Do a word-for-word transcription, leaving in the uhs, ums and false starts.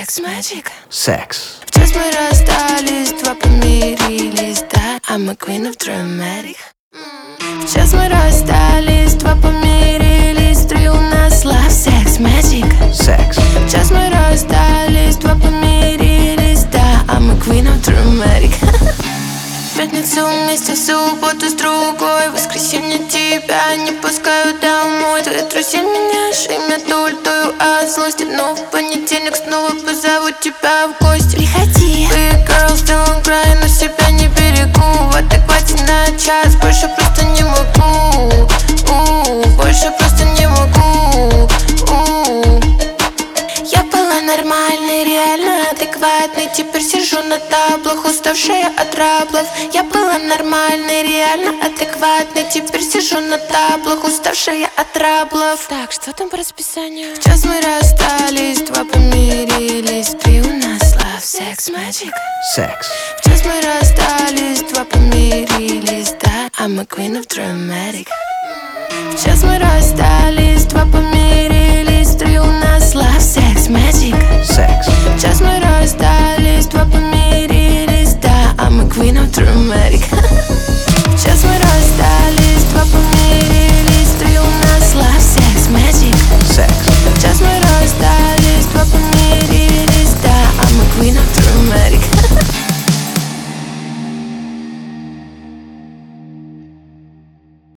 Sex magic. Sex. В час мы расстались, два помирились, да. I'm a queen of dramatic. В час мы расстались, два помирились, три у нас love, sex magic. Sex. В час мы расстались, два помирились, да. I'm a queen of dramatic. В пятницу вместе, в субботу с другой, в воскресенье тебя не пускаю домой. Твои друзья меня шеймят ультую от злости, но в понедельник снова позову тебя в гости. Приходи. Big girls don't cry, но себя не берегу. В адеквате на час, больше просто не могу. У-у-у, больше просто не могу. У-у-у. Я была нормальной, реально адекватной. Теперь сижу на таблах, уставшая от траблов. Я была нормальной, реально адекватной. Теперь сижу на таблах, уставшая от траблов. Так, что там по расписанию? В час мы расстались, два помирились, три у нас love, sex magic. Sex. В час мы расстались, два помирились, да. I'm a queen of dramatic. В час мы расстались.